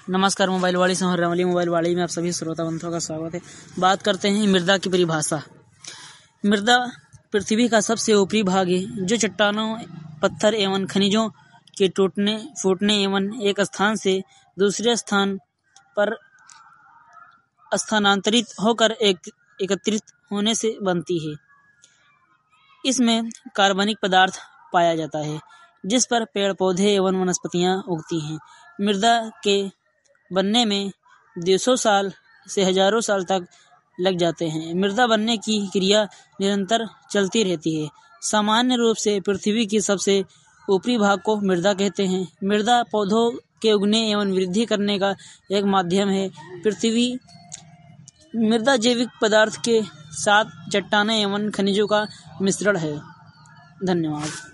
नमस्कार। मोबाइल वाणी से रमली मोबाइल वाणी में आप सभी श्रोता बंधुओं का स्वागत है। बात करते हैं मृदा की परिभाषा। मृदा पृथ्वी का सबसे ऊपरी भाग है जो चट्टानों, पत्थर एवं खनिजों के टूटने, फूटने एवं एक स्थान से दूसरे स्थान पर स्थानांतरित होकर एकत्रित होने से बनती है। इसमें कार्बनिक पदार्थ पाया जाता है जिस पर पेड़ पौधे एवं वनस्पतियां उगती हैं। मृदा के बनने में 200 साल से हजारों साल तक लग जाते हैं। मृदा बनने की क्रिया निरंतर चलती रहती है। सामान्य रूप से पृथ्वी की सबसे ऊपरी भाग को मृदा कहते हैं। मृदा पौधों के उगने एवं वृद्धि करने का एक माध्यम है। मृदा जैविक पदार्थ के साथ चट्टानें एवं खनिजों का मिश्रण है। धन्यवाद।